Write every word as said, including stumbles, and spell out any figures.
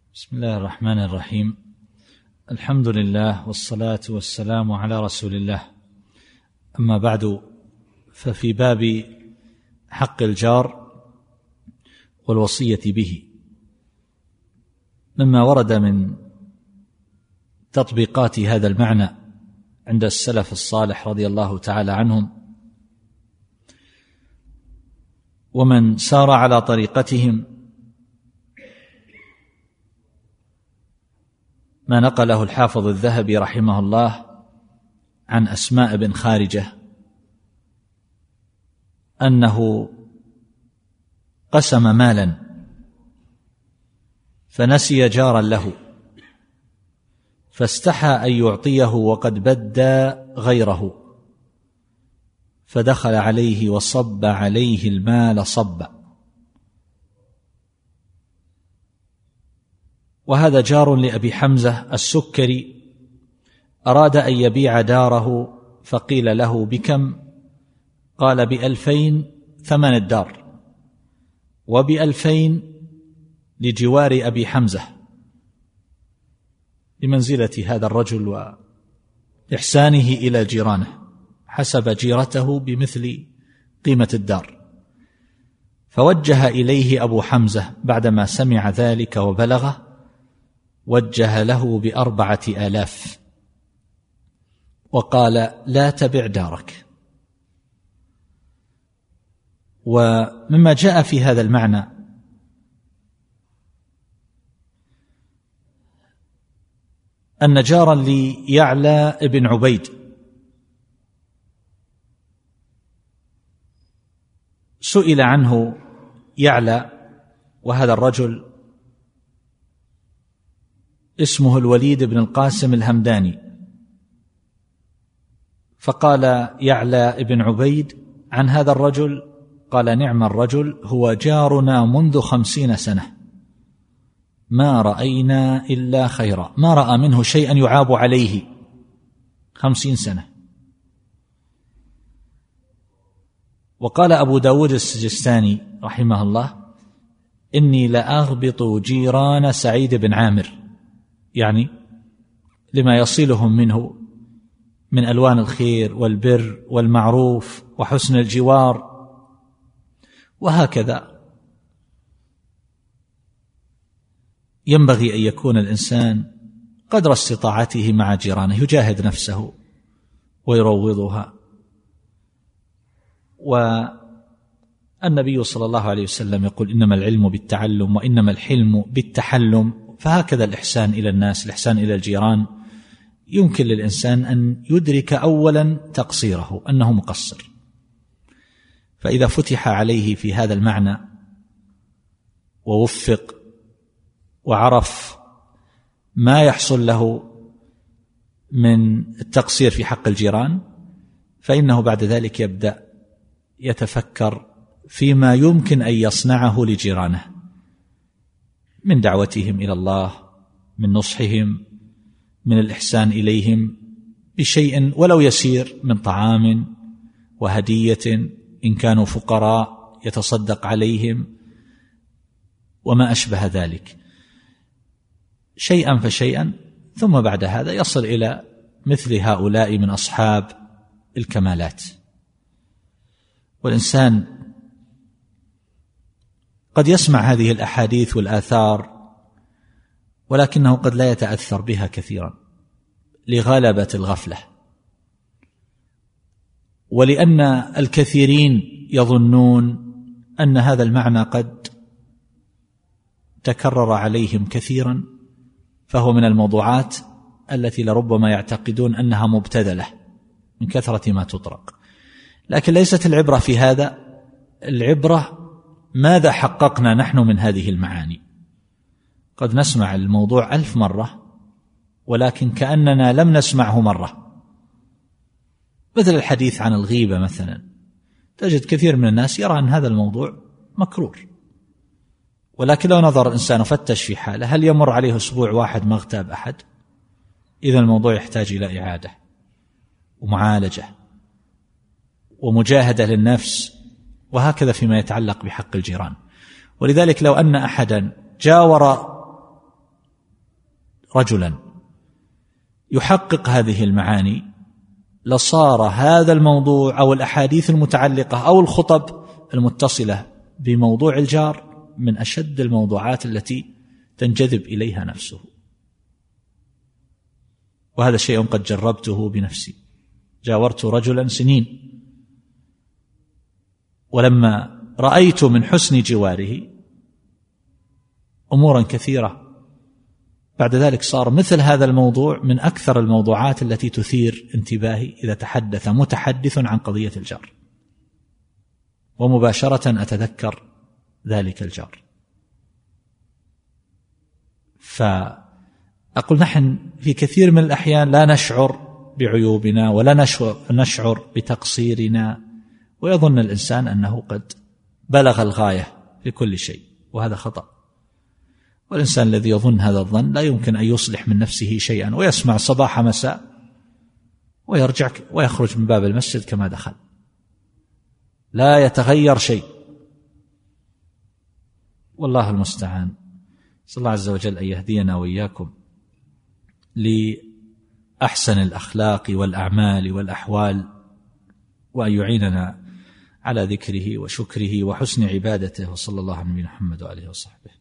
بسم الله الرحمن الرحيم. الحمد لله والصلاة والسلام على رسول الله. أما بعد، ففي باب حق الجار والوصية به مما ورد من تطبيقات هذا المعنى عند السلف الصالح رضي الله تعالى عنهم ومن سار على طريقتهم ما نقله الحافظ الذهبي رحمه الله عن أسماء بن خارجة أنه قسم مالا فنسي جارا له فاستحى أن يعطيه وقد بدى غيره فدخل عليه وصب عليه المال صبا. وهذا جار لأبي حمزة السكري أراد أن يبيع داره فقيل له بكم؟ قال بألفين ثمن الدار وبألفين لجوار أبي حمزة بمنزلة هذا الرجل وإحسانه إلى جيرانه، حسب جيرته بمثل قيمة الدار. فوجه إليه أبو حمزة بعدما سمع ذلك وبلغه، وجه له بأربعة آلاف وقال لا تبع دارك. ومما جاء في هذا المعنى أن جارا ليعلى ابن عبيد سئل عنه يعلى، وهذا الرجل اسمه الوليد بن القاسم الهمداني، فقال يعلى ابن عبيد عن هذا الرجل قال نعم الرجل هو جارنا منذ خمسين سنة ما رأينا إلا خيرا، ما رأى منه شيئا يعاب عليه خمسين سنة. وقال أبو داود السجستاني رحمه الله إني لأغبط جيران سعيد بن عامر، يعني لما يصلهم منه من ألوان الخير والبر والمعروف وحسن الجوار. وهكذا ينبغي أن يكون الإنسان قدر استطاعته مع جيرانه، يجاهد نفسه ويروضها. والنبي صلى الله عليه وسلم يقول إنما العلم بالتعلم وإنما الحلم بالتحلم، فهكذا الإحسان إلى الناس، الإحسان إلى الجيران. يمكن للإنسان أن يدرك أولا تقصيره أنه مقصر، فإذا فتح عليه في هذا المعنى ووفق وعرف ما يحصل له من التقصير في حق الجيران، فإنه بعد ذلك يبدأ يتفكر فيما يمكن أن يصنعه لجيرانه من دعوتهم إلى الله، من نصحهم، من الإحسان إليهم بشيء ولو يسير من طعام وهدية إن كانوا فقراء يتصدق عليهم وما أشبه ذلك، شيئا فشيئا، ثم بعد هذا يصل إلى مثل هؤلاء من أصحاب الكمالات. والإنسان قد يسمع هذه الأحاديث والآثار ولكنه قد لا يتأثر بها كثيرا لغلبة الغفلة، ولأن الكثيرين يظنون أن هذا المعنى قد تكرر عليهم كثيرا، فهو من الموضوعات التي لربما يعتقدون أنها مبتذلة من كثرة ما تطرق. لكن ليست العبرة في هذا، العبرة ماذا حققنا نحن من هذه المعاني. قد نسمع الموضوع ألف مرة ولكن كأننا لم نسمعه مرة، مثل الحديث عن الغيبة مثلا، تجد كثير من الناس يرى أن هذا الموضوع مكرور، ولكن لو نظر الإنسان وفتش في حاله هل يمر عليه أسبوع واحد ما اغتاب أحد؟ إذا الموضوع يحتاج إلى إعادة ومعالجة ومجاهدة للنفس، وهكذا فيما يتعلق بحق الجيران. ولذلك لو أن أحدا جاور رجلا يحقق هذه المعاني لصار هذا الموضوع أو الأحاديث المتعلقة أو الخطب المتصلة بموضوع الجار من أشد الموضوعات التي تنجذب إليها نفسه. وهذا شيء قد جربته بنفسي. جاورت رجلا سنين، ولما رأيت من حسن جواره أمورا كثيرة بعد ذلك صار مثل هذا الموضوع من أكثر الموضوعات التي تثير انتباهي إذا تحدث متحدث عن قضية الجار، ومباشرة أتذكر ذلك الجار. فأقول نحن في كثير من الأحيان لا نشعر بعيوبنا ولا نشعر بتقصيرنا، ويظن الإنسان أنه قد بلغ الغاية في كل شيء، وهذا خطأ. والإنسان الذي يظن هذا الظن لا يمكن أن يصلح من نفسه شيئا، ويسمع صباح مساء ويرجع ويخرج من باب المسجد كما دخل، لا يتغير شيء. والله المستعان. صلى الله عز وجل أن يهدينا وإياكم لأحسن الأخلاق والأعمال والأحوال، وأن يعيننا على ذكره وشكره وحسن عبادته. وصلى الله على نبينا محمد وآله وصحبه.